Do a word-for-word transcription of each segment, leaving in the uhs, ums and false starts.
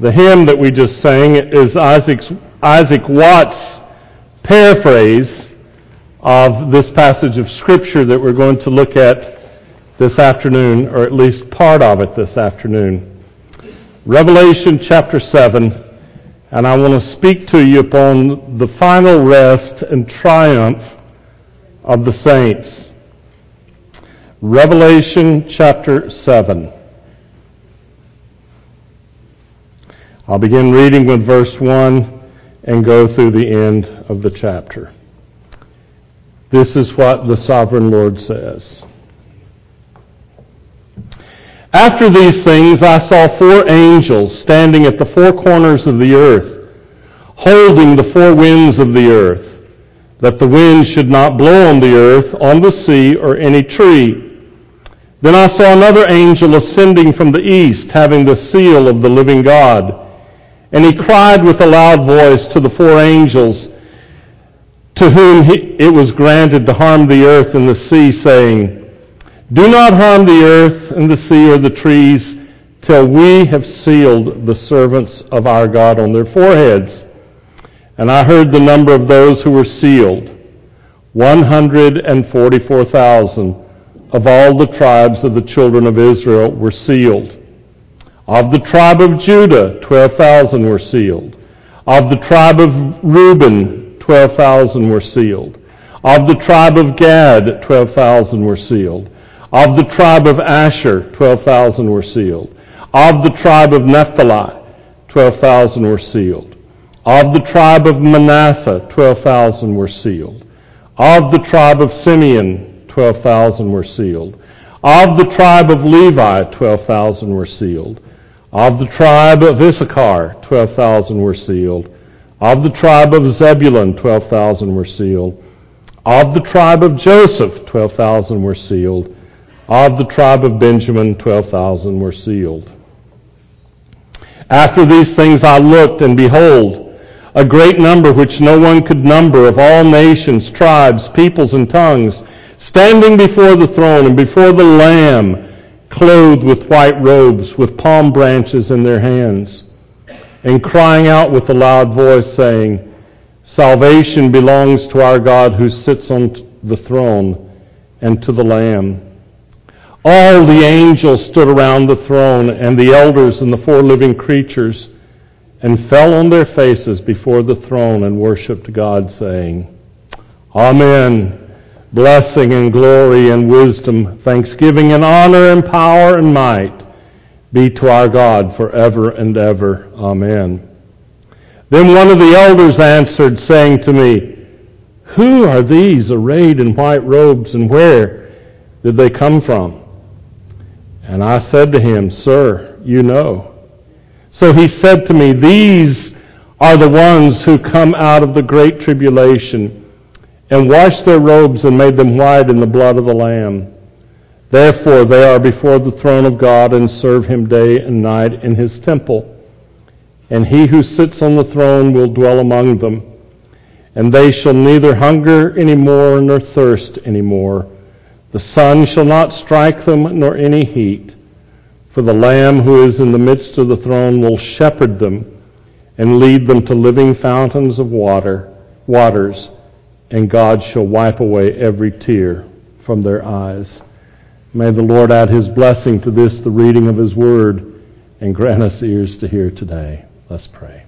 The hymn that we just sang is Isaac's, Isaac Watts' paraphrase of this passage of Scripture that we're going to look at this afternoon, or at least part of it this afternoon. Revelation chapter seven, and I want to speak to you upon the final rest and triumph of the saints. Revelation chapter seven. I'll begin reading with verse one and go through the end of the chapter. This is what the Sovereign Lord says. After these things I saw four angels standing at the four corners of the earth, holding the four winds of the earth, that the wind should not blow on the earth, on the sea, or any tree. Then I saw another angel ascending from the east, having the seal of the living God. And he cried with a loud voice to the four angels, to whom he, it was granted to harm the earth and the sea, saying, Do not harm the earth and the sea or the trees, till we have sealed the servants of our God on their foreheads. And I heard the number of those who were sealed, one hundred forty-four thousand of all the tribes of the children of Israel were sealed. Of the tribe of Judah, twelve thousand were sealed. Of the tribe of Reuben, twelve thousand were sealed. Of the tribe of Gad, twelve thousand were sealed. Of the tribe of Asher, twelve thousand were sealed. Of the tribe of Naphtali, twelve thousand were sealed. Of the tribe of Manasseh, twelve thousand were sealed. Of the tribe of Simeon, twelve thousand were sealed. Of the tribe of Levi, twelve thousand were sealed. Of the tribe of Issachar, twelve thousand were sealed. Of the tribe of Zebulun, twelve thousand were sealed. Of the tribe of Joseph, twelve thousand were sealed. Of the tribe of Benjamin, twelve thousand were sealed. After these things I looked, and behold, a great number which no one could number, of all nations, tribes, peoples, and tongues, standing before the throne and before the Lamb, clothed with white robes, with palm branches in their hands, and crying out with a loud voice, saying, Salvation belongs to our God who sits on the throne and to the Lamb. All the angels stood around the throne, and the elders and the four living creatures, and fell on their faces before the throne and worshipped God, saying, Amen. Blessing and glory and wisdom, thanksgiving and honor and power and might be to our God forever and ever. Amen. Then one of the elders answered, saying to me, Who are these arrayed in white robes, and where did they come from? And I said to him, Sir, you know. So he said to me, These are the ones who come out of the great tribulation, and washed their robes and made them white in the blood of the Lamb. Therefore they are before the throne of God and serve him day and night in his temple. And he who sits on the throne will dwell among them. And they shall neither hunger any more nor thirst any more. The sun shall not strike them nor any heat. For the Lamb who is in the midst of the throne will shepherd them and lead them to living fountains of water, waters, and God shall wipe away every tear from their eyes. May the Lord add his blessing to this, the reading of his word, and grant us ears to hear today. Let's pray.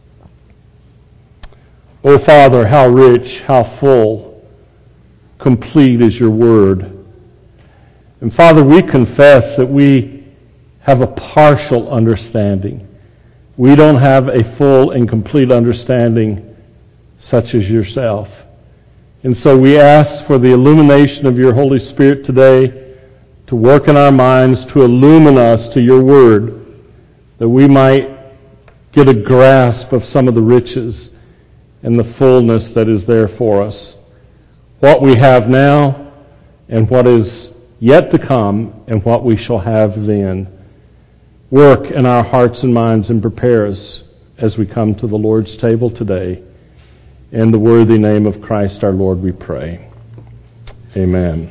O Father, how rich, how full, complete is your word. And Father, we confess that we have a partial understanding. We don't have a full and complete understanding such as yourself. And so we ask for the illumination of your Holy Spirit today to work in our minds, to illumine us to your word, that we might get a grasp of some of the riches and the fullness that is there for us. What we have now and what is yet to come and what we shall have then. Work in our hearts and minds and prepare us as we come to the Lord's table today. In the worthy name of Christ our Lord we pray. Amen.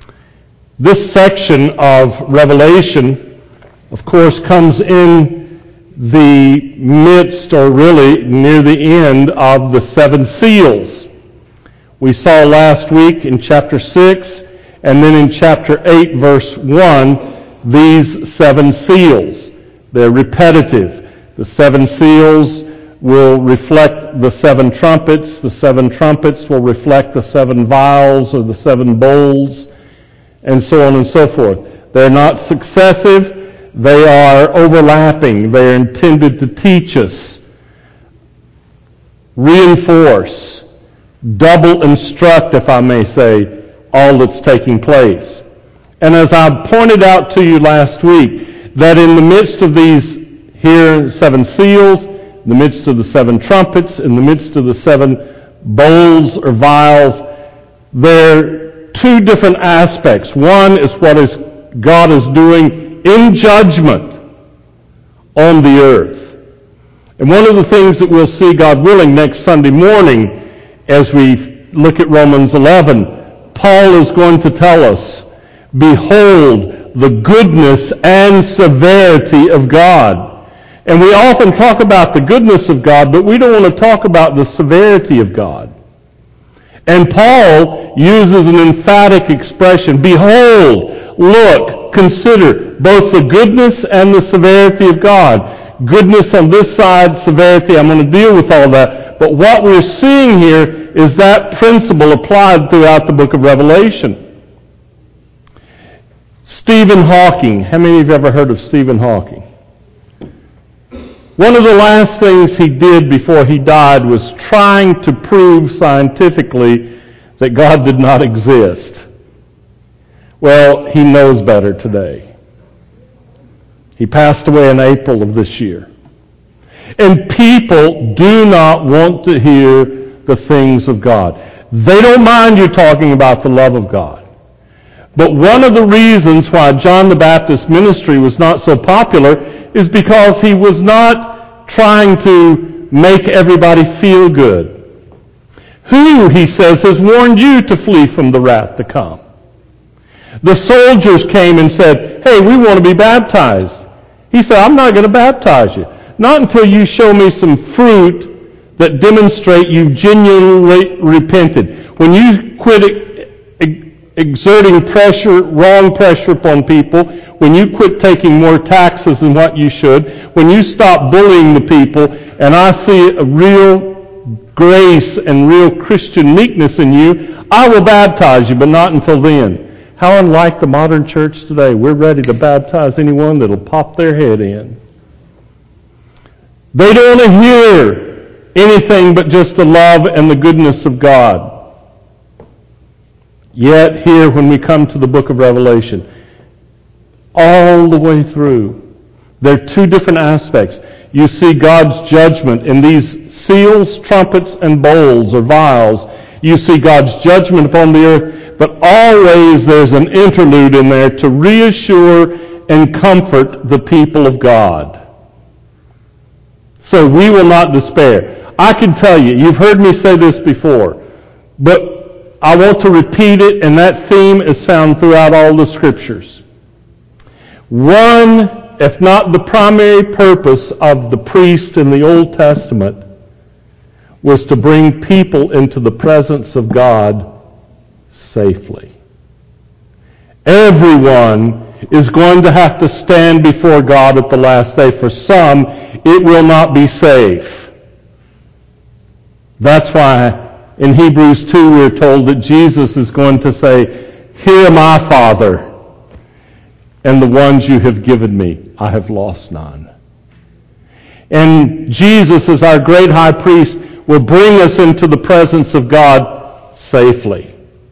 This section of Revelation, of course, comes in the midst, or really near the end, of the seven seals. We saw last week in chapter six, and then in chapter eight, verse one, these seven seals. They're repetitive. The seven seals will reflect the seven trumpets. The seven trumpets will reflect the seven vials or the seven bowls, and so on and so forth. They're not successive. They are overlapping. They are intended to teach us, reinforce, double instruct, if I may say, all that's taking place. And as I pointed out to you last week, that in the midst of these here seven seals, in the midst of the seven trumpets, in the midst of the seven bowls or vials, there are two different aspects. One is what is God is doing in judgment on the earth. And one of the things that we'll see, God willing, next Sunday morning as we look at Romans eleven, Paul is going to tell us, behold the goodness and severity of God. And we often talk about the goodness of God, but we don't want to talk about the severity of God. And Paul uses an emphatic expression, behold, look, consider both the goodness and the severity of God. Goodness on this side, severity, I'm going to deal with all that. But what we're seeing here is that principle applied throughout the book of Revelation. Stephen Hawking. How many of you have ever heard of Stephen Hawking? One of the last things he did before he died was trying to prove scientifically that God did not exist. Well, he knows better today. He passed away in April of this year. And people do not want to hear the things of God. They don't mind you talking about the love of God. But one of the reasons why John the Baptist's ministry was not so popular is because he was not trying to make everybody feel good. Who, he says, has warned you to flee from the wrath to come? The soldiers came and said, hey, we want to be baptized. He said, I'm not going to baptize you. Not until you show me some fruit that demonstrate you've genuinely repented. When you quit exerting pressure, wrong pressure upon people, when you quit taking more taxes than what you should, when you stop bullying the people, and I see a real grace and real Christian meekness in you, I will baptize you, but not until then. How unlike the modern church today. We're ready to baptize anyone that'll pop their head in. They don't want to hear anything but just the love and the goodness of God. Yet here, when we come to the book of Revelation, all the way through, there are two different aspects. You see God's judgment in these seals, trumpets, and bowls or vials. You see God's judgment upon the earth. But always there's an interlude in there to reassure and comfort the people of God. So we will not despair. I can tell you, you've heard me say this before, but I want to repeat it, and that theme is found throughout all the Scriptures. One, if not the primary purpose of the priest in the Old Testament, was to bring people into the presence of God safely. Everyone is going to have to stand before God at the last day. For some, it will not be safe. That's why in Hebrews two we're told that Jesus is going to say, "Here am I, Father, and the ones you have given me, I have lost none." And Jesus, as our great high priest, will bring us into the presence of God safely.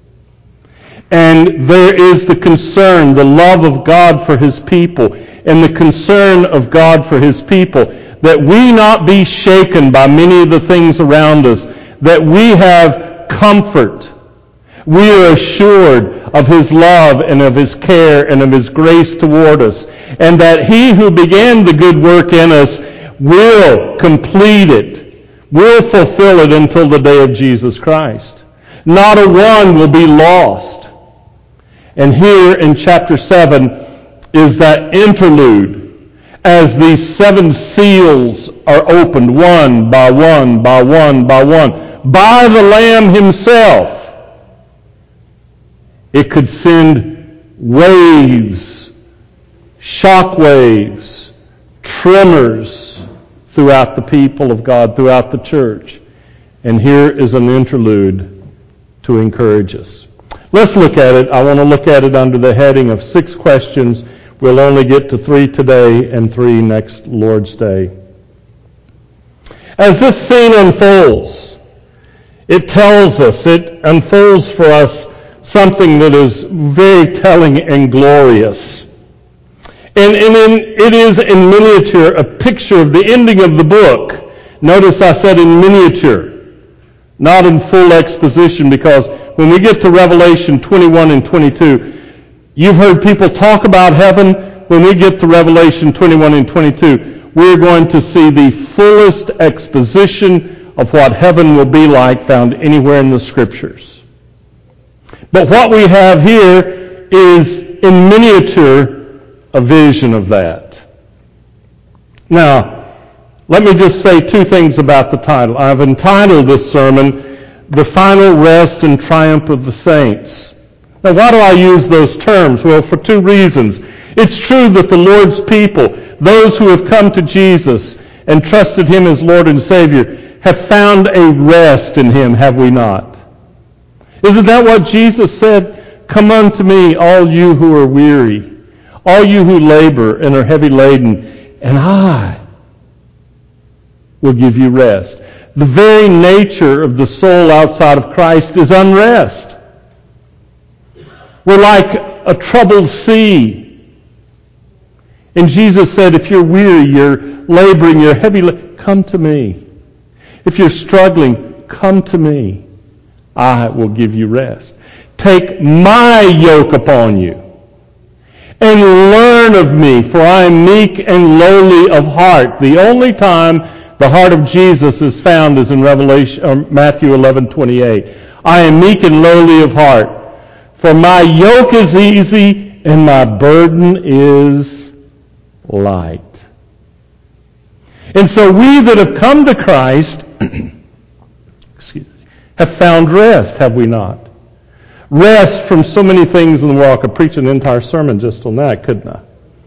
And there is the concern, the love of God for His people, and the concern of God for His people, that we not be shaken by many of the things around us, that we have comfort. We are assured of His love and of His care and of His grace toward us, and that He who began the good work in us will complete it, will fulfill it until the day of Jesus Christ. Not a one will be lost. And here in chapter seven is that interlude as these seven seals are opened one by one by one by one by the Lamb himself, it could send waves, shock waves, tremors throughout the people of God, throughout the church. And here is an interlude to encourage us. Let's look at it. I want to look at it under the heading of six questions. We'll only get to three today and three next Lord's Day. As this scene unfolds, it tells us, it unfolds for us something that is very telling and glorious. And, and in, it is in miniature a picture of the ending of the book. Notice I said in miniature, not in full exposition, because when we get to Revelation twenty-one and twenty-two, you've heard people talk about heaven. When we get to Revelation twenty-one and twenty-two, we're going to see the fullest exposition of what heaven will be like found anywhere in the Scriptures. But what we have here is, in miniature, a vision of that. Now, let me just say two things about the title. I've entitled this sermon, The Final Rest and Triumph of the Saints. Now, why do I use those terms? Well, for two reasons. It's true that the Lord's people, those who have come to Jesus and trusted Him as Lord and Savior, have found a rest in Him, have we not? Isn't that what Jesus said? Come unto me, all you who are weary, all you who labor and are heavy laden, and I will give you rest. The very nature of the soul outside of Christ is unrest. We're like a troubled sea. And Jesus said, if you're weary, you're laboring, you're heavy, come to me. If you're struggling, come to me. I will give you rest. Take my yoke upon you and learn of me, for I am meek and lowly of heart. The only time the heart of Jesus is found is in Revelation, or Matthew eleven twenty-eight. I am meek and lowly of heart, for my yoke is easy and my burden is light. And so we that have come to Christ excuse me, have found rest, have we not? Rest from so many things in the world. I could preach an entire sermon just on that, couldn't I?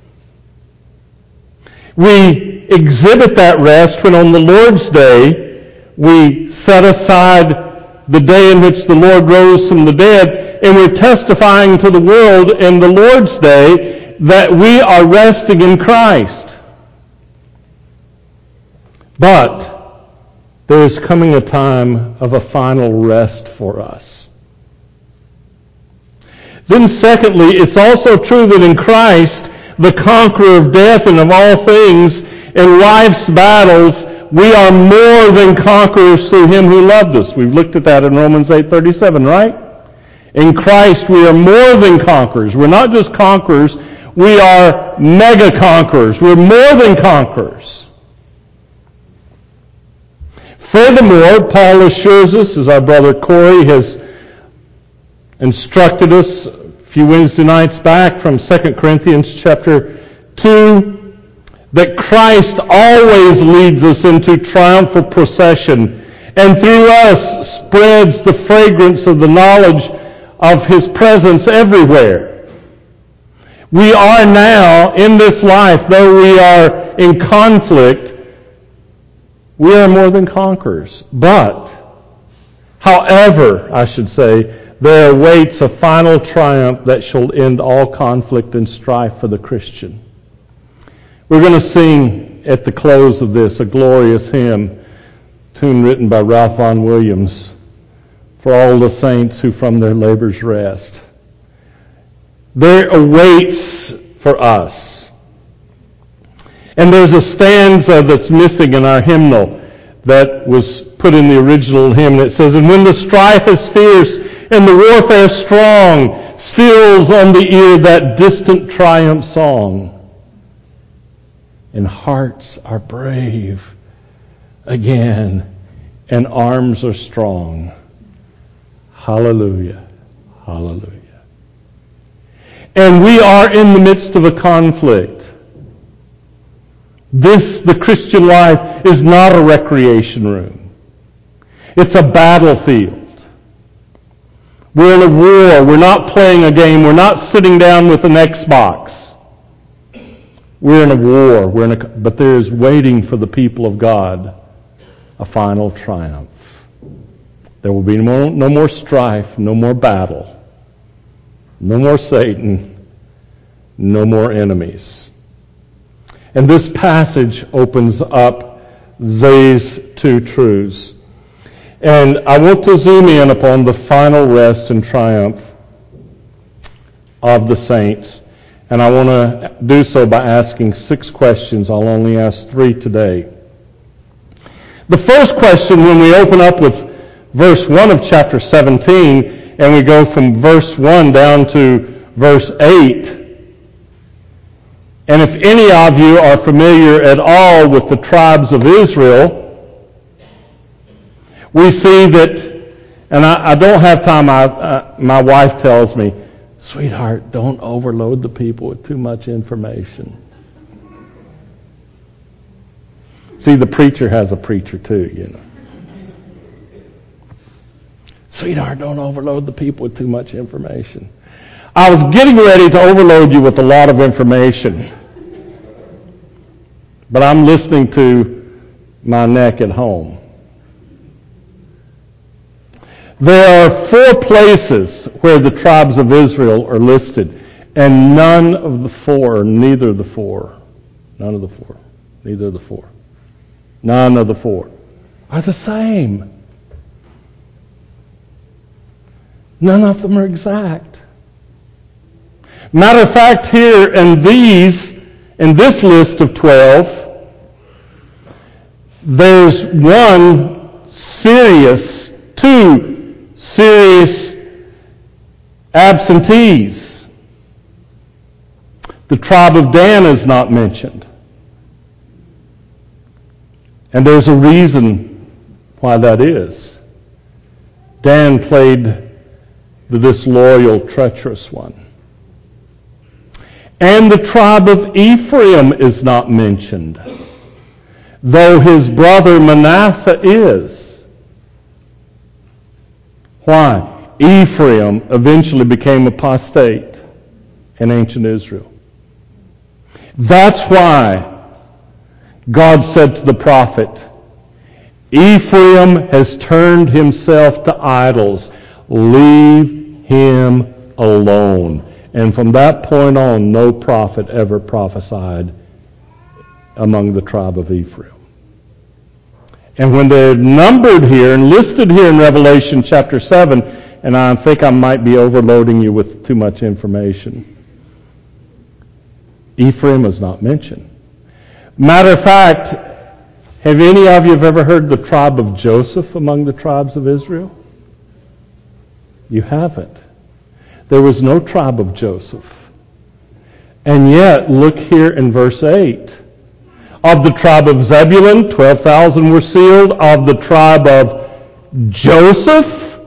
We exhibit that rest when on the Lord's Day we set aside the day in which the Lord rose from the dead, and we're testifying to the world in the Lord's Day that we are resting in Christ. But there is coming a time of a final rest for us. Then secondly, it's also true that in Christ, the conqueror of death and of all things, in life's battles, we are more than conquerors through Him who loved us. We've looked at that in Romans eight thirty-seven, right? In Christ, we are more than conquerors. We're not just conquerors, we are mega conquerors. We're more than conquerors. Furthermore, Paul assures us, as our brother Corey has instructed us a few Wednesday nights back from Second Corinthians chapter two, that Christ always leads us into triumphal procession and through us spreads the fragrance of the knowledge of His presence everywhere. We are now, in this life, though we are in conflict, we are more than conquerors. But, however, I should say, there awaits a final triumph that shall end all conflict and strife for the Christian. We're going to sing at the close of this a glorious hymn, tune written by Ralph Vaughan Williams, for all the saints who from their labors rest. There awaits for us. And there's a stanza that's missing in our hymnal that was put in the original hymn that says, and when the strife is fierce and the warfare strong, steals on the ear that distant triumph song. And hearts are brave again, and arms are strong. Hallelujah. Hallelujah. And we are in the midst of a conflict. This, the Christian life, is not a recreation room. It's a battlefield. We're in a war. We're not playing a game. We're not sitting down with an Xbox. We're in a war. We're in a, but there is waiting for the people of God a final triumph. There will be no, no more strife, no more battle, no more Satan, no more enemies. And this passage opens up these two truths. And I want to zoom in upon the final rest and triumph of the saints. And I want to do so by asking six questions. I'll only ask three today. The first question, when we open up with verse one of chapter seventeen, and we go from verse one down to verse eight, and if any of you are familiar at all with the tribes of Israel, we see that, and I, I don't have time, I, uh, my wife tells me, sweetheart, don't overload the people with too much information. See, the preacher has a preacher too, you know. Sweetheart, don't overload the people with too much information. I was getting ready to overload you with a lot of information. But I'm listening to my neck at home. There are four places where the tribes of Israel are listed, and none of the four, neither of the four, none of the four, neither of the four, none of the four are the same. None of them are exact. Matter of fact, here in these, in this list of twelve, there's one serious, two serious absentees. The tribe of Dan is not mentioned. And there's a reason why that is. Dan played the disloyal, treacherous one. And the tribe of Ephraim is not mentioned, though his brother Manasseh is. Why? Ephraim eventually became apostate in ancient Israel. That's why God said to the prophet, Ephraim has turned himself to idols. Leave him alone. And from that point on, no prophet ever prophesied among the tribe of Ephraim. And when they're numbered here and listed here in Revelation chapter seven, and I think I might be overloading you with too much information, Ephraim is not mentioned. Matter of fact, have any of you ever heard the tribe of Joseph among the tribes of Israel? You haven't. There was no tribe of Joseph. And yet, look here in verse eight. Of the tribe of Zebulun, twelve thousand were sealed. Of the tribe of Joseph,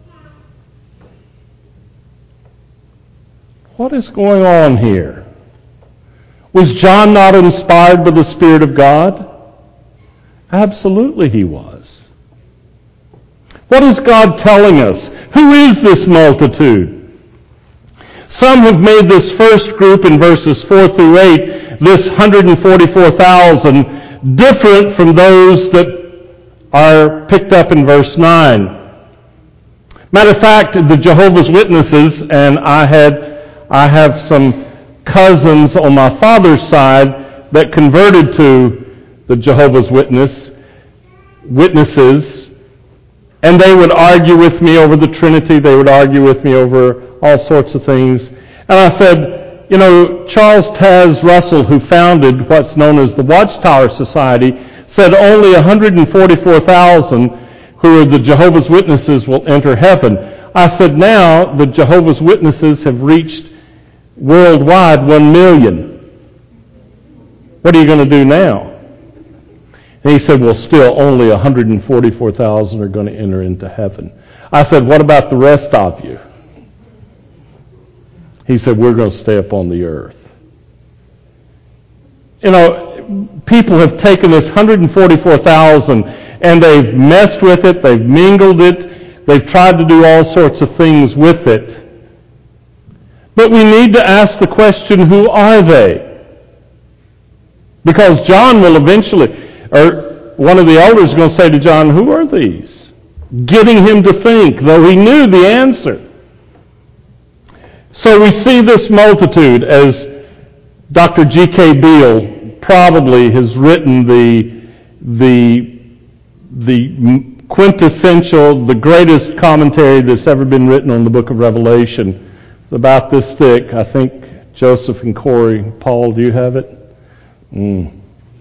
what is going on here? Was John not inspired by the Spirit of God? Absolutely he was. What is God telling us? Who is this multitude? Some have made this first group in verses four through eight, this one hundred forty-four thousand, different from those that are picked up in verse nine. Matter of fact, the Jehovah's Witnesses, and I had, I have some cousins on my father's side that converted to the Jehovah's Witness, Witnesses, and they would argue with me over the Trinity. They would argue with me over all sorts of things. And I said, you know, Charles Taz Russell, who founded what's known as the Watchtower Society, said only one hundred forty-four thousand who are the Jehovah's Witnesses will enter heaven. I said, now the Jehovah's Witnesses have reached worldwide one million. What are you going to do now? And he said, well, still only one hundred forty-four thousand are going to enter into heaven. I said, what about the rest of you? He said, we're going to stay upon the earth. You know, people have taken this one hundred forty-four thousand and they've messed with it, they've mingled it, they've tried to do all sorts of things with it. But we need to ask the question, who are they? Because John will eventually, or one of the elders is going to say to John, who are these? Getting him to think, though he knew the answer. So we see this multitude, as Doctor G K Beale probably has written the, the, the quintessential, the greatest commentary that's ever been written on the book of Revelation. It's about this thick. I think Joseph and Corey, Paul, do you have it? Mm.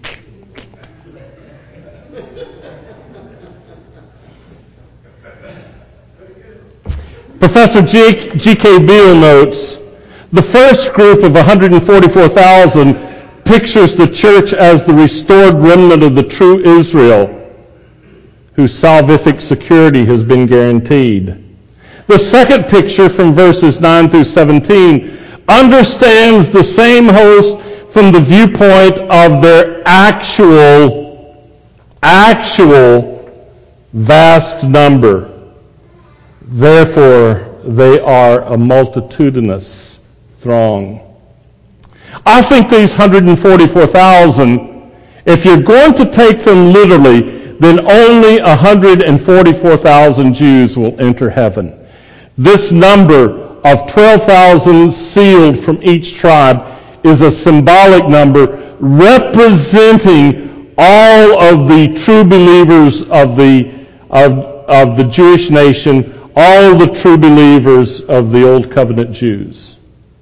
Professor G K Beale notes, the first group of one hundred forty-four thousand pictures the church as the restored remnant of the true Israel, whose salvific security has been guaranteed. The second picture from verses nine through seventeen understands the same host from the viewpoint of their actual, actual vast number. Therefore, they are a multitudinous throng. I think these one hundred forty-four thousand, if you're going to take them literally, then only one hundred forty-four thousand Jews will enter heaven. This number of twelve thousand sealed from each tribe is a symbolic number representing all of the true believers of the, of, of the Jewish nation, all the true believers of the Old Covenant Jews.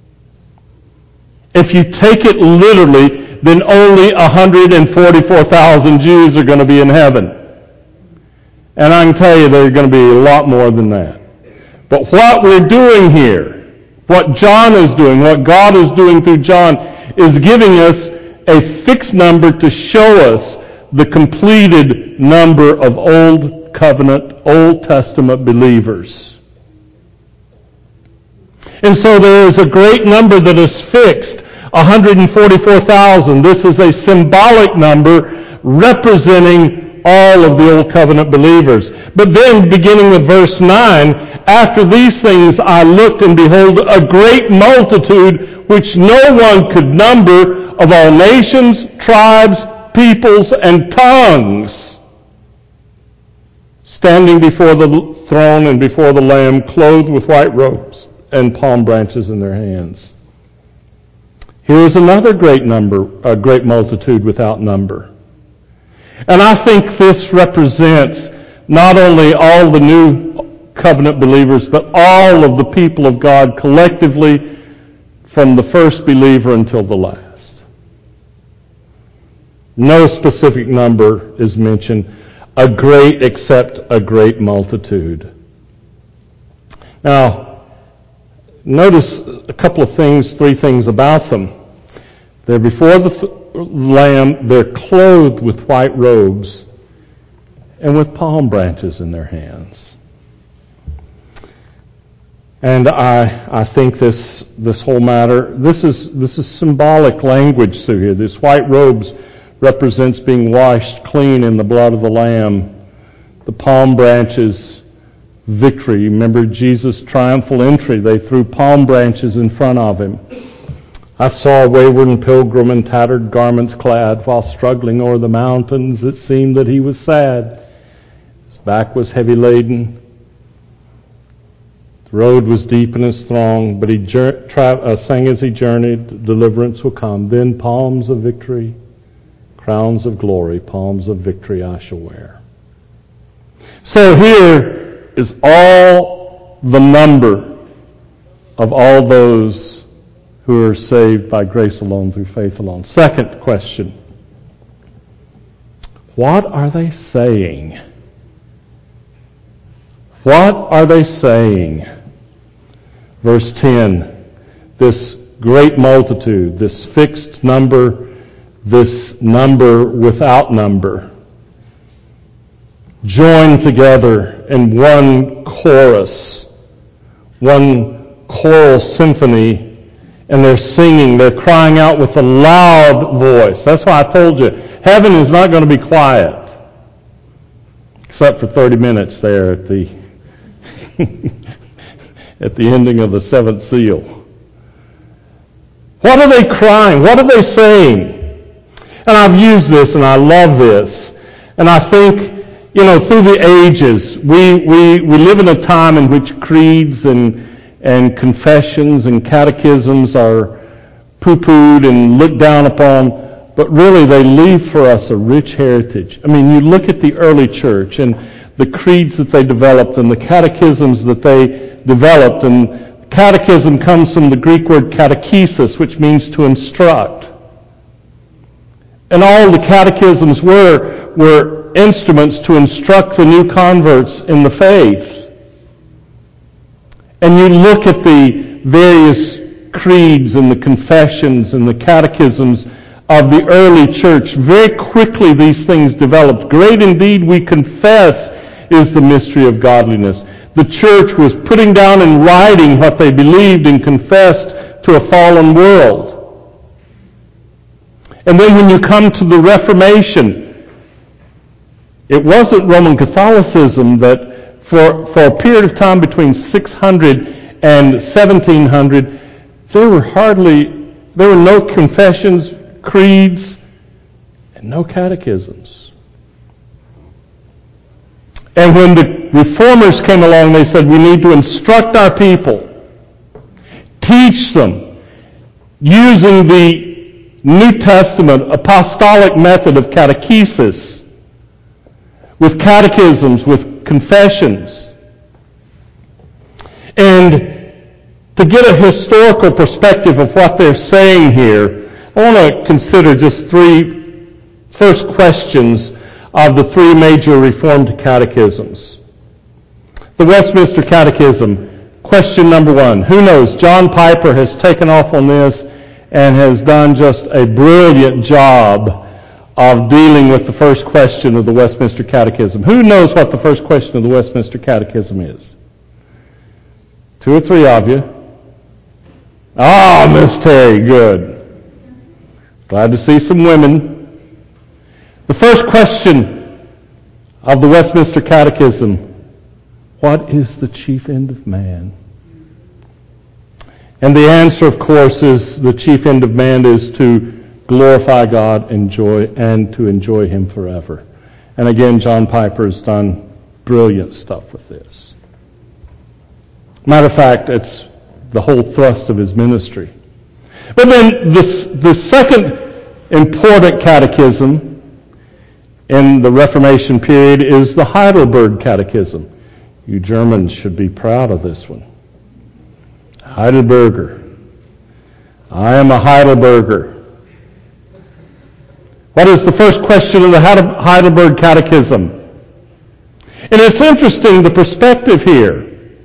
If you take it literally, then only one hundred forty-four thousand Jews are going to be in heaven. And I can tell you there are going to be a lot more than that. But what we're doing here, what John is doing, what God is doing through John, is giving us a fixed number to show us the completed number of Old Covenant, Old Testament believers. And so there is a great number that is fixed, one hundred forty-four thousand. This is a symbolic number representing all of the Old Covenant believers. But then, beginning with verse nine, after these things I looked, and behold, a great multitude which no one could number, of all nations, tribes, peoples, and tongues, standing before the throne and before the Lamb, clothed with white robes and palm branches in their hands. Here is another great number, a great multitude without number. And I think this represents not only all the new covenant believers, but all of the people of God collectively, from the first believer until the last. No specific number is mentioned. A great except a great multitude. Now, notice a couple of things, three things about them. They're before the Lamb, they're clothed with white robes and with palm branches in their hands. And I I think this this whole matter, this is this is symbolic language through here. This white robes represents being washed clean in the blood of the Lamb. The palm branches, victory. Remember Jesus' triumphal entry. They threw palm branches in front of him. I saw a wayward pilgrim in tattered garments clad, while struggling o'er the mountains. It seemed that he was sad. His back was heavy laden. The road was deep in his throng, but he jour- tra- uh, sang as he journeyed, deliverance will come. Then palms of victory, crowns of glory, palms of victory I shall wear. So here is all the number of all those who are saved by grace alone, through faith alone. Second question. What are they saying? What are they saying? Verse ten. This great multitude, this fixed number, this number without number, joined together in one chorus, one choral symphony, and they're singing, they're crying out with a loud voice. That's why I told you, heaven is not going to be quiet, except for thirty minutes there at the at the ending of the seventh seal. What are they crying? What are they saying? And I've used this, and I love this. And I think, you know, through the ages, we we, we live in a time in which creeds and and confessions and catechisms are poo-pooed and looked down upon, but really they leave for us a rich heritage. I mean, you look at the early church and the creeds that they developed and the catechisms that they developed, and catechism comes from the Greek word catechesis, which means to instruct. And all the catechisms were, were instruments to instruct the new converts in the faith. And you look at the various creeds and the confessions and the catechisms of the early church, very quickly these things developed. Great indeed, we confess, is the mystery of godliness. The church was putting down in writing what they believed and confessed to a fallen world. And then when you come to the Reformation, it wasn't Roman Catholicism that For, for a period of time between six hundred and seventeen hundred, there were hardly, there were no confessions, creeds, and no catechisms. And when the Reformers came along, they said, we need to instruct our people, teach them, using the New Testament apostolic method of catechesis, with catechisms, with confessions. And to get a historical perspective of what they're saying here, I want to consider just three first questions of the three major Reformed catechisms. The Westminster Catechism, question number one. Who knows? John Piper has taken off on this and has done just a brilliant job of dealing with the first question of the Westminster Catechism. Who knows what the first question of the Westminster Catechism is? Two or three of you. Ah, Miss Terry, good. Glad to see some women. The first question of the Westminster Catechism, what is the chief end of man? And the answer, of course, is the chief end of man is to glorify God, enjoy, and to enjoy Him forever. And again, John Piper has done brilliant stuff with this. Matter of fact, it's the whole thrust of his ministry. But then the, the second important catechism in the Reformation period is the Heidelberg Catechism. You Germans should be proud of this one. Heidelberger. I am a Heidelberger. What is the first question of the Heidelberg Catechism? And it's interesting, the perspective here.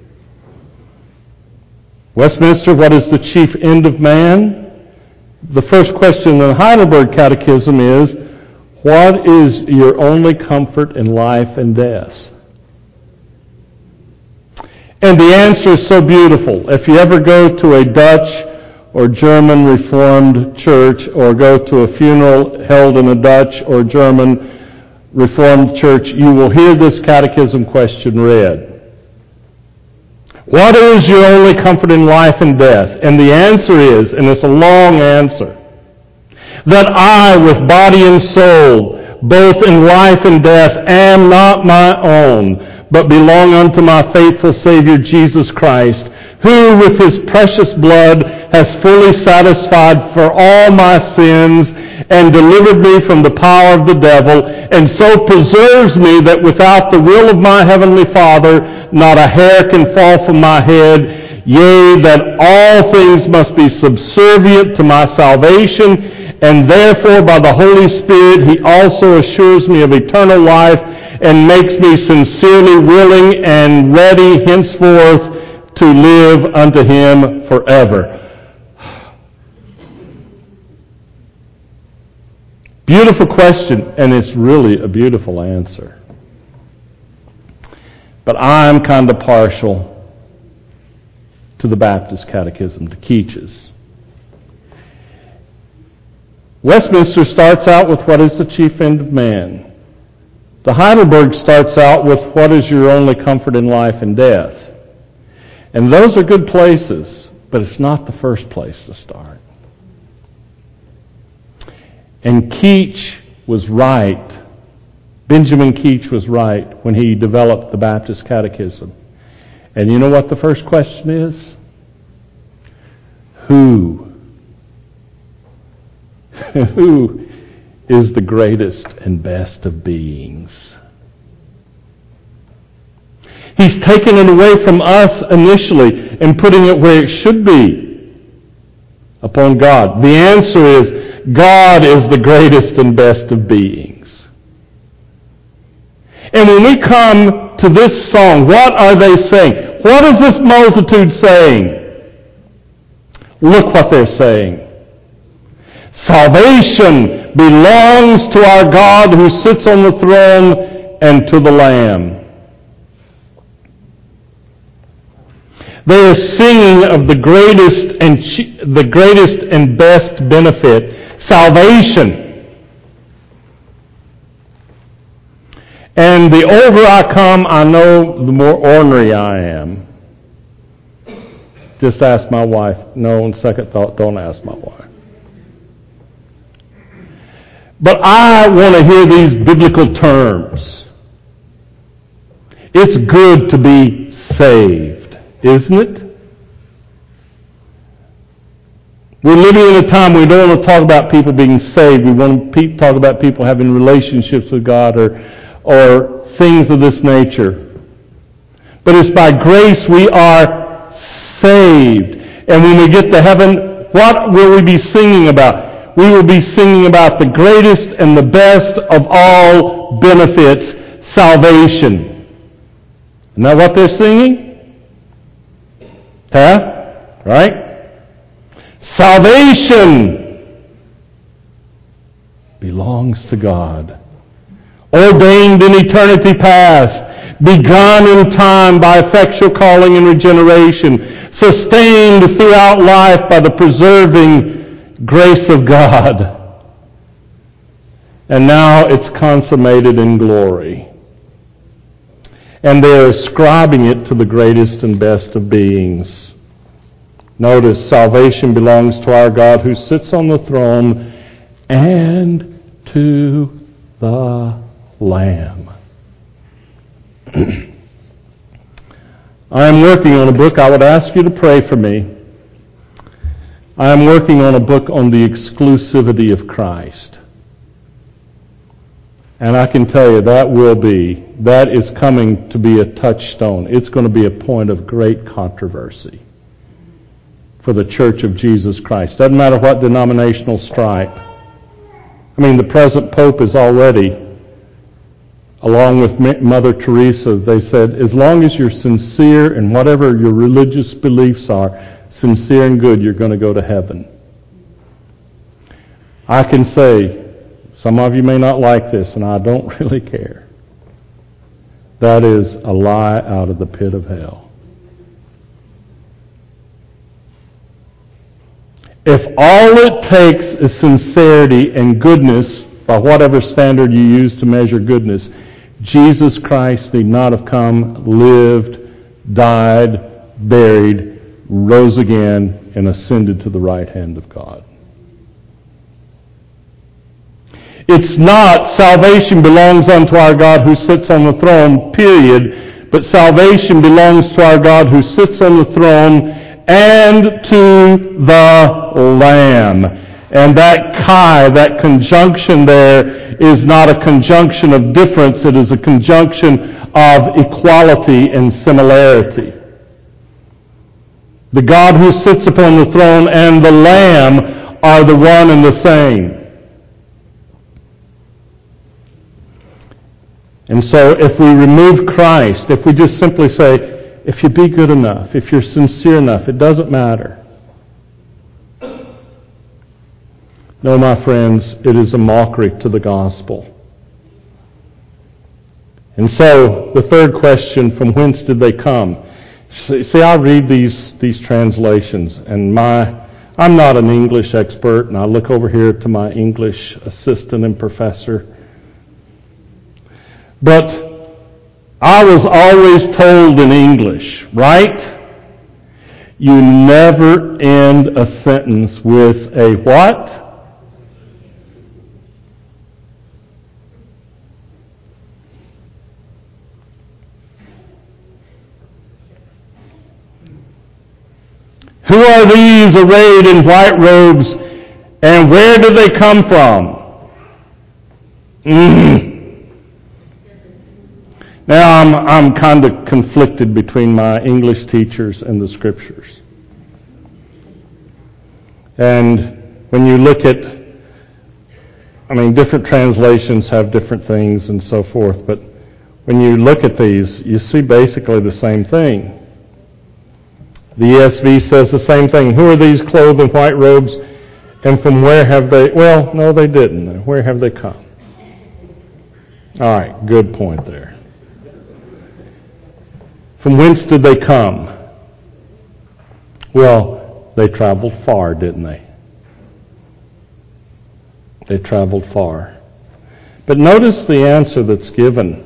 Westminster, what is the chief end of man? The first question in the Heidelberg Catechism is, what is your only comfort in life and death? And the answer is so beautiful. If you ever go to a Dutch or German Reformed church, or go to a funeral held in a Dutch or German Reformed church, you will hear this catechism question read. What is your only comfort in life and death? And the answer is, and it's a long answer, that I, with body and soul, both in life and death, am not my own, but belong unto my faithful Savior Jesus Christ, who with His precious blood has fully satisfied for all my sins and delivered me from the power of the devil, and so preserves me that without the will of my heavenly Father, not a hair can fall from my head, yea, that all things must be subservient to my salvation, and therefore by the Holy Spirit He also assures me of eternal life, and makes me sincerely willing and ready henceforth to live unto Him forever. Beautiful question, and it's really a beautiful answer. But I'm kind of partial to the Baptist Catechism, to Keach's. Westminster starts out with what is the chief end of man. The Heidelberg starts out with what is your only comfort in life and death. And those are good places, but it's not the first place to start. And Keach was right. Benjamin Keach was right when he developed the Baptist Catechism. And you know what the first question is? Who? Who is the greatest and best of beings? He's taken it away from us initially and putting it where it should be, upon God. The answer is, God is the greatest and best of beings. And when we come to this song, what are they saying? What is this multitude saying? Look what they're saying. Salvation belongs to our God who sits on the throne and to the Lamb. They are singing of the greatest and the greatest and best benefit, salvation. And the older I come, I know the more ornery I am. Just ask my wife. No, on second thought, don't ask my wife. But I want to hear these biblical terms. It's good to be saved, isn't it? We're living in a time where we don't want to talk about people being saved. We want to talk about people having relationships with God or, or things of this nature. But it's by grace we are saved. And when we get to heaven, what will we be singing about? We will be singing about the greatest and the best of all benefits, salvation. Isn't that what they're singing? Huh? Right? Salvation belongs to God. Ordained in eternity past, begun in time by effectual calling and regeneration, sustained throughout life by the preserving grace of God. And now it's consummated in glory. And they're ascribing it to the greatest and best of beings. Notice, salvation belongs to our God who sits on the throne and to the Lamb. I am working on a book. I would ask you to pray for me. I am working on a book on the exclusivity of Christ. And I can tell you that will be, that is coming to be a touchstone. It's going to be a point of great controversy for the Church of Jesus Christ. Doesn't matter what denominational stripe. I mean, the present Pope is already, along with Mother Teresa, they said, as long as you're sincere in whatever your religious beliefs are, sincere and good, you're going to go to heaven. I can say, some of you may not like this, and I don't really care. That is a lie out of the pit of hell. If all it takes is sincerity and goodness, by whatever standard you use to measure goodness, Jesus Christ need not have come, lived, died, buried, rose again, and ascended to the right hand of God. It's not salvation belongs unto our God who sits on the throne, period, but salvation belongs to our God who sits on the throne and to the Lamb. And that chi, that conjunction there, is not a conjunction of difference, it is a conjunction of equality and similarity. The God who sits upon the throne and the Lamb are the one and the same. And so if we remove Christ, if we just simply say, if you be good enough, if you're sincere enough, it doesn't matter. No, my friends, it is a mockery to the gospel. And so, the third question, from whence did they come? See, I read these, these translations, and my, I'm not an English expert, and I look over here to my English assistant and professor. But I was always told in English, right? You never end a sentence with a what? Who are these arrayed in white robes, and where do they come from? Mm. Now, I'm, I'm kind of conflicted between my English teachers and the Scriptures. And when you look at, I mean, different translations have different things and so forth, but when you look at these, you see basically the same thing. The E S V says the same thing. Who are these clothed in white robes, and from where have they... Well, no, they didn't. Where have they come? All right, good point there. From whence did they come? Well, they traveled far, didn't they? They traveled far. But notice the answer that's given.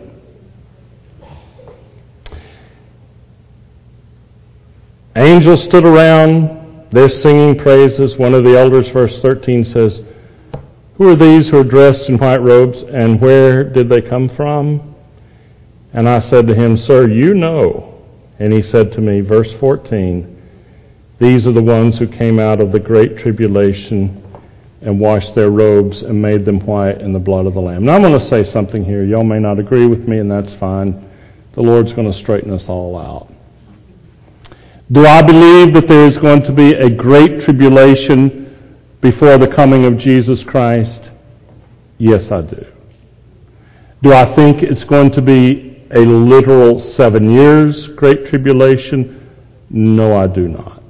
Angels stood around, they're singing praises. One of the elders, verse thirteen, says, who are these who are dressed in white robes, and where did they come from? And I said to him, sir, you know. And he said to me, verse fourteen, these are the ones who came out of the great tribulation and washed their robes and made them white in the blood of the Lamb. Now I'm going to say something here. Y'all may not agree with me, and that's fine. The Lord's going to straighten us all out. Do I believe that there is going to be a great tribulation before the coming of Jesus Christ? Yes, I do. Do I think it's going to be a literal seven years great tribulation? No, I do not.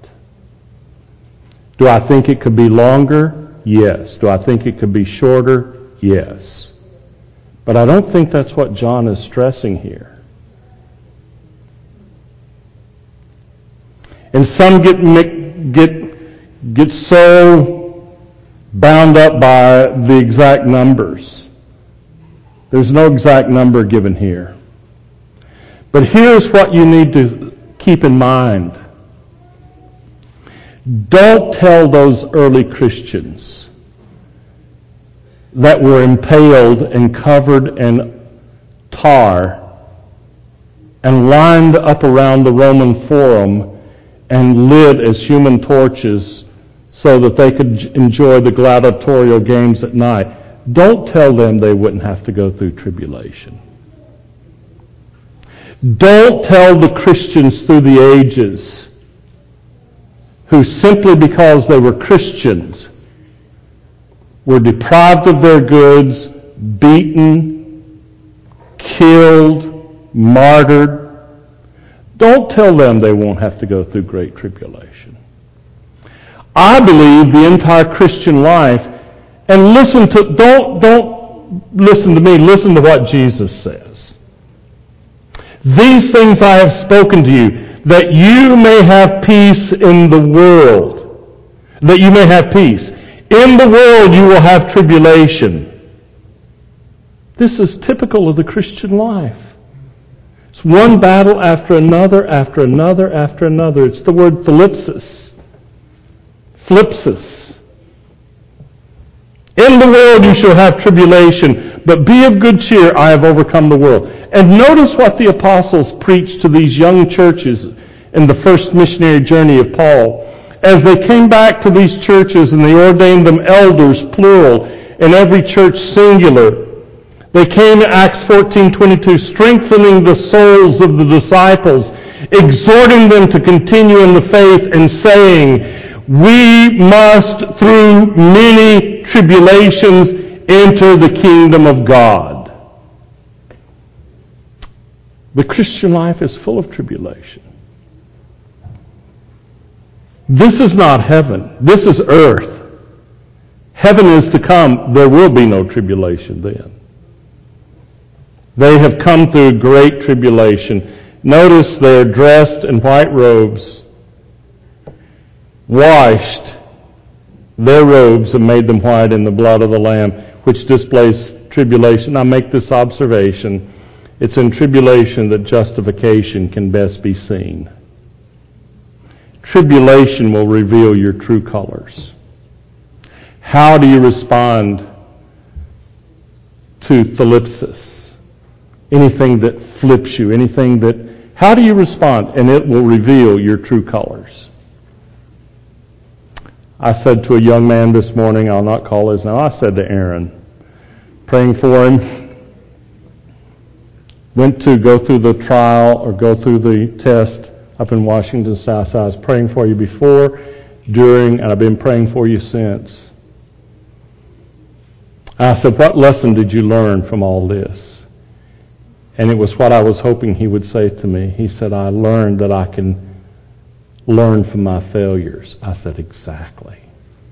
Do I think it could be longer? Yes. Do I think it could be shorter? Yes. But I don't think that's what John is stressing here. And some get get get so bound up by the exact numbers. There's no exact number given here. But here's what you need to keep in mind. Don't tell those early Christians that were impaled and covered in tar and lined up around the Roman Forum and lit as human torches so that they could enjoy the gladiatorial games at night. Don't tell them they wouldn't have to go through tribulation. Don't tell the Christians through the ages who simply because they were Christians were deprived of their goods, beaten, killed, martyred. Don't tell them they won't have to go through great tribulation. I believe the entire Christian life, and listen to, don't, don't listen to me, listen to what Jesus says. These things I have spoken to you, that you may have peace in the world. That you may have peace. In the world you will have tribulation. This is typical of the Christian life. It's one battle after another, after another, after another. It's the word thlipsis. Thlipsis. In the world you shall have tribulation, but be of good cheer, I have overcome the world. And notice what the apostles preached to these young churches in the first missionary journey of Paul. As they came back to these churches and they ordained them elders, plural, in every church singular, they came in Acts fourteen twenty-two, strengthening the souls of the disciples, exhorting them to continue in the faith, and saying, we must, through many tribulations, enter the kingdom of God. The Christian life is full of tribulation. This is not heaven. This is earth. Heaven is to come. There will be no tribulation then. They have come through great tribulation. Notice they're dressed in white robes, washed their robes and made them white in the blood of the Lamb, which displays tribulation. I make this observation. It's in tribulation that justification can best be seen. Tribulation will reveal your true colors. How do you respond to thlipsis? Anything that flips you, anything that... How do you respond? And it will reveal your true colors. I said to a young man this morning, I'll not call his name, I said to Aaron, praying for him, went to go through the trial or go through the test up in Washington South. So I was praying for you before, during, and I've been praying for you since. I said, what lesson did you learn from all this? And it was what I was hoping he would say to me. He said, I learned that I can learn from my failures. I said, exactly.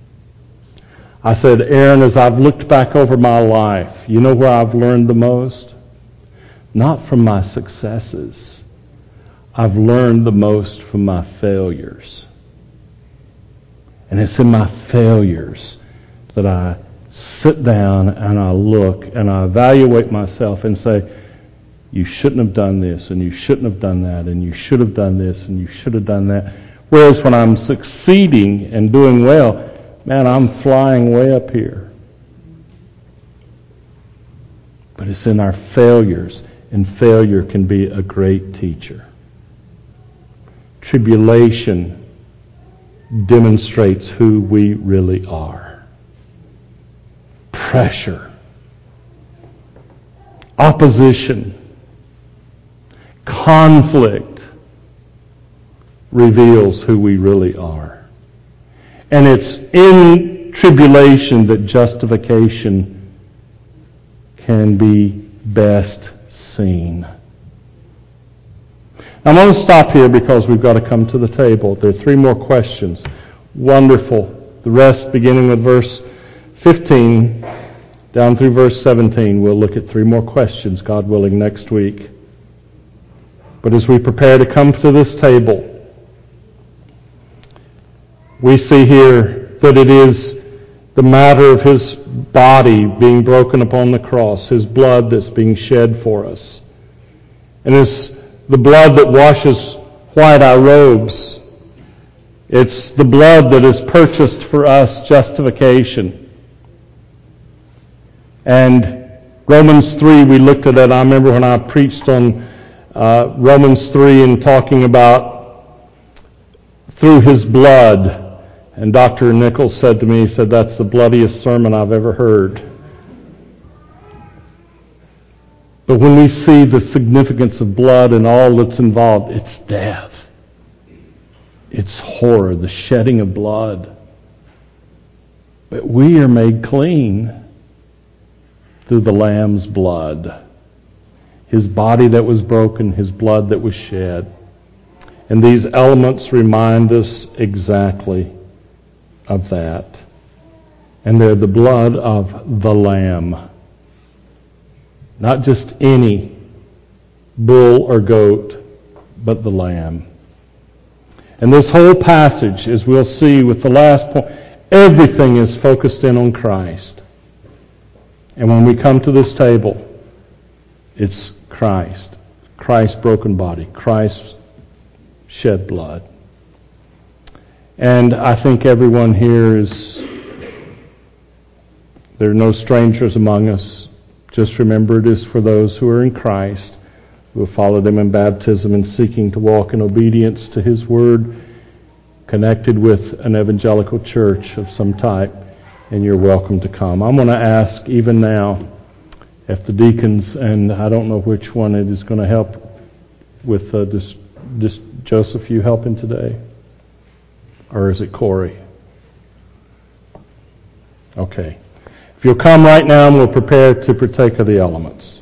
I said, Aaron, as I've looked back over my life, you know where I've learned the most? Not from my successes. I've learned the most from my failures. And it's in my failures that I sit down and I look and I evaluate myself and say, you shouldn't have done this, and you shouldn't have done that, and you should have done this, and you should have done that. Whereas when I'm succeeding and doing well, man, I'm flying way up here. But it's in our failures, and failure can be a great teacher. Tribulation demonstrates who we really are. Pressure, opposition, conflict reveals who we really are. And it's in tribulation that justification can be best seen. I'm going to stop here because we've got to come to the table. There are three more questions. Wonderful. The rest, beginning with verse fifteen down through verse seventeen, we'll look at three more questions, God willing, next week. But as we prepare to come to this table, we see here that it is the matter of His body being broken upon the cross, His blood that's being shed for us. And it's the blood that washes white our robes. It's the blood that has purchased for us justification. And Romans three, we looked at that. I remember when I preached on uh, Romans three and talking about through His blood. And Doctor Nichols said to me, he said, that's the bloodiest sermon I've ever heard. But when we see the significance of blood and all that's involved, it's death. It's horror, the shedding of blood. But we are made clean through the Lamb's blood. His body that was broken, His blood that was shed. And these elements remind us exactly of that. And they're the blood of the Lamb. Not just any bull or goat, but the Lamb. And this whole passage, as we'll see with the last point, everything is focused in on Christ. And when we come to this table, it's Christ. Christ's broken body. Christ's shed blood. And I think everyone here is, there are no strangers among us. Just remember it is for those who are in Christ, who have followed Him in baptism and seeking to walk in obedience to His Word, connected with an evangelical church of some type, and you're welcome to come. I'm going to ask even now if the deacons, and I don't know which one it is going to help with, uh, this, this, Joseph, you helping today? Or is it Corey? Okay. If you'll come right now, and we'll prepare to partake of the elements.